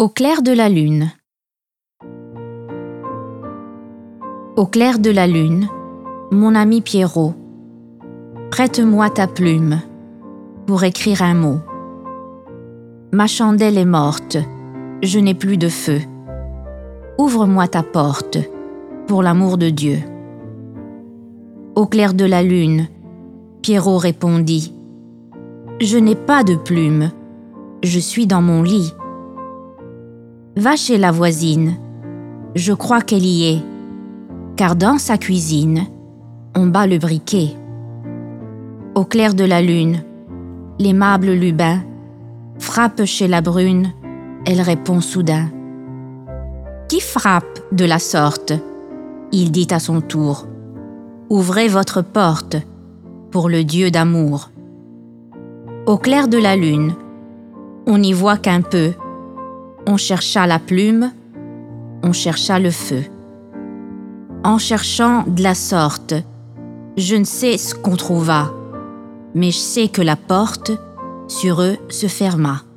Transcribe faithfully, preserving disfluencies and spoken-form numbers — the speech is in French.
Au clair de la lune. Au clair de la lune, mon ami Pierrot, prête-moi ta plume pour écrire un mot. Ma chandelle est morte, je n'ai plus de feu. Ouvre-moi ta porte, pour l'amour de Dieu. Au clair de la lune, Pierrot répondit: Je n'ai pas de plume, je suis dans mon lit. Va chez la voisine, je crois qu'elle y est, car dans sa cuisine, on bat le briquet. Au clair de la lune, l'aimable Lubin frappe chez la brune, elle répond soudain. Qui frappe de la sorte? Il dit à son tour. Ouvrez votre porte pour le Dieu d'amour. Au clair de la lune, on n'y voit qu'un peu. On chercha la plume, on chercha le feu. En cherchant de la sorte, je ne sais ce qu'on trouva, mais je sais que la porte sur eux se ferma.